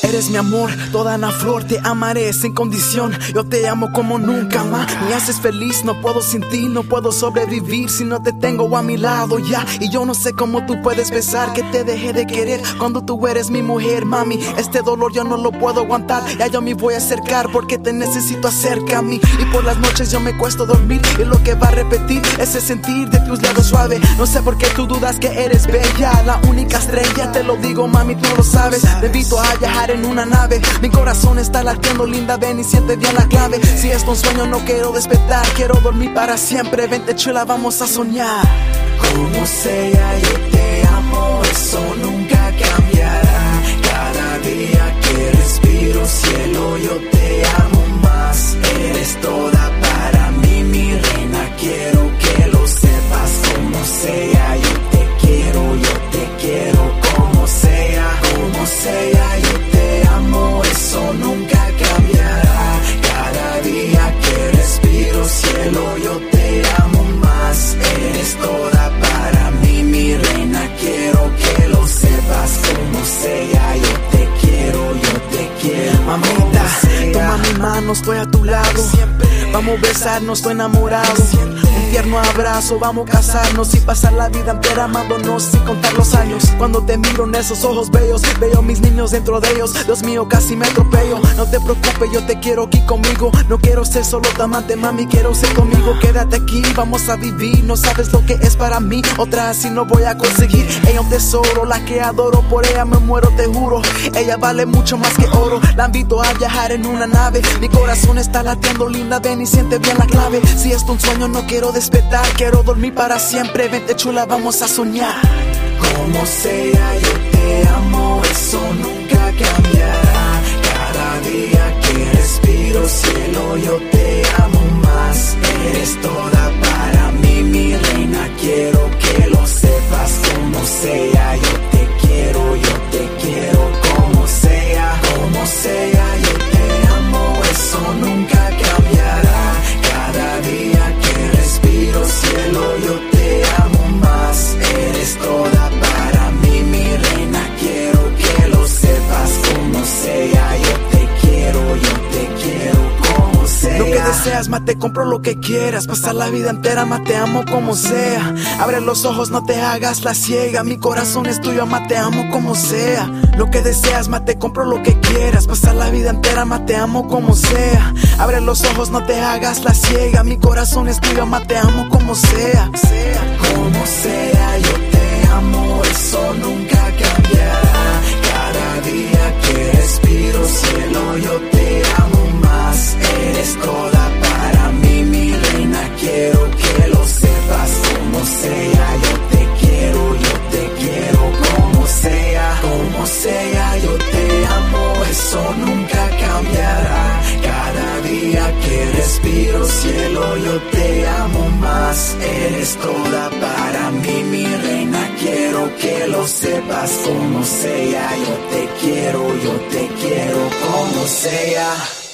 Eres mi amor, toda una flor, te amaré sin condición. Yo te amo como nunca más. Me haces feliz, no puedo sin ti, no puedo sobrevivir si no te tengo a mi lado ya. Y yo no sé cómo tú puedes pensar que te dejé de querer cuando tú eres mi mujer, mami. Este dolor yo no lo puedo aguantar, ya yo me voy a acercar porque te necesito cerca a mí. Y por las noches yo me cuesto dormir y lo que va a repetir ese sentir de tus labios suaves. No sé por qué tú dudas que eres bella, la única estrella, te lo digo mami, tú lo sabes. Te invito a viajar en una nave, mi corazón está latiendo, linda, ven y siente bien la clave. Si es un sueño no quiero despertar, quiero dormir para siempre, vente chula, vamos a soñar. Como sea yo te amo, eso nunca cambiará. Cada día que respiro cielo yo te amo más. Eres toda para mí mi reina, quiero que lo sepas. Como sea yo te quiero como sea yo te amo, eso nunca cambiará. Cada día que respiro cielo yo te amo más. Eres toda para mí mi reina, quiero que lo sepas. Como sea yo te quiero mamita, toma mi mano, estoy a tu lado. Vamos a besarnos, estoy enamorado. Un tierno abrazo, vamos a casarnos y pasar la vida entera amándonos sin contar los años. Cuando te miro en esos ojos bellos, veo mis niños dentro de ellos. Dios mío, casi me atropello. No te preocupes, yo te quiero aquí conmigo. No quiero ser solo tu amante, mami, quiero ser conmigo. Quédate aquí, vamos a vivir. No sabes lo que es para mí, otra así no voy a conseguir. Ella es un tesoro, la que adoro, por ella me muero, te juro. Ella vale mucho más que oro. La invito a viajar en una nave, mi corazón está latiendo, linda, ven y siente bien la clave. Si es un sueño no quiero despertar, quiero dormir para siempre, vente chula, vamos a soñar. Como sea yo te amo, eso nunca cambiará. Cada día que respiro cielo yo te amo más. Eres toda para mí mi reina, quiero que lo sepas. Como sea yo te quiero como sea yo te amo, eso nunca cambiará. Cada día que respiro cielo yo te amo más. Eres toda para mí mi reina, quiero que lo sepas. Como sea yo te quiero como sea. Lo que deseas, más te compro lo que quieras. Pasar la vida entera, más te amo como sea. Abre los ojos, no te hagas la ciega. Mi corazón es tuyo, más te amo como sea. Lo que deseas, más te compro lo que quieras. Pasar la vida entera, más te amo como sea. Abre los ojos, no te hagas la ciega. Mi corazón es tuyo, más te amo como sea. Como sea yo te amo, eso nunca cambiará. Cada día que respiro cielo yo te amo más. Eres toda para mí mi reina, quiero que lo sepas. Como sea yo te quiero como sea yo te amo, eso nunca cambiará. Cada día que respiro cielo yo te amo más. Eres toda para mí mi reina, quiero que lo sepas. Como sea yo te quiero como sea.